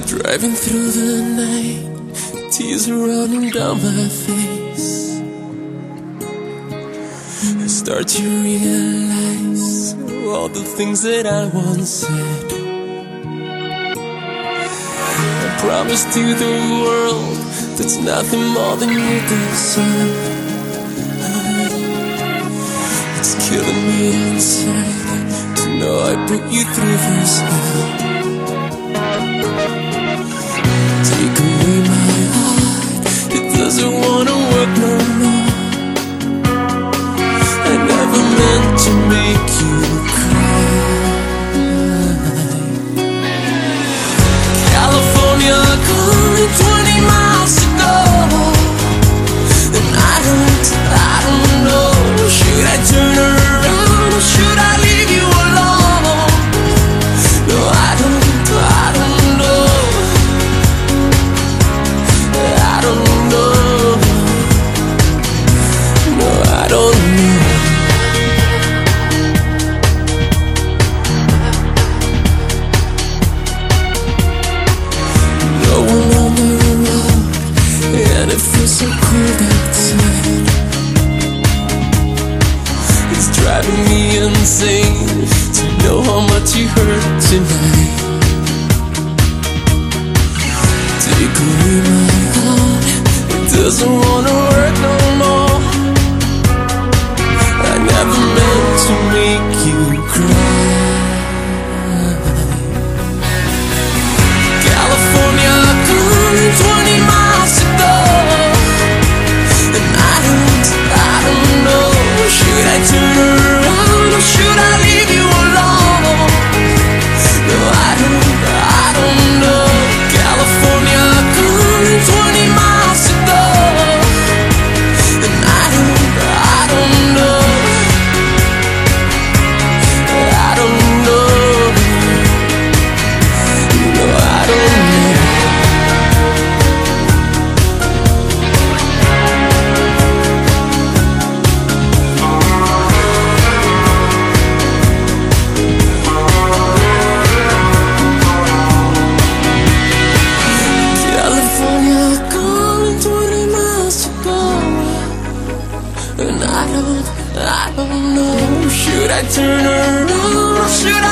Driving through the night, tears are running down my face. I start to realize all the things that I once said. I promised to the world that's nothing more than you deserve. It's killing me inside to know I put you through this hell. Take away my heart, it doesn't wanna work no more. I never meant to make you cry. California calling 20 miles to go, and I don't know. Should I turn around or should I leave you alone? No, I don't know. I don't know. No, I don't know. No one on the road, and it feels so cold outside. It's driving me insane to know how much you hurt tonight. Take away my heart, it doesn't wanna work no more. I never meant to make you cry. California calling 20 miles to go, and I don't know. Should I turn around or should I leave you alone? No, I don't know. California calling 20 miles to go, and I don't know. I don't know. No, I don't know. California calling 20 miles to go, and I don't know. Should I turn around or should I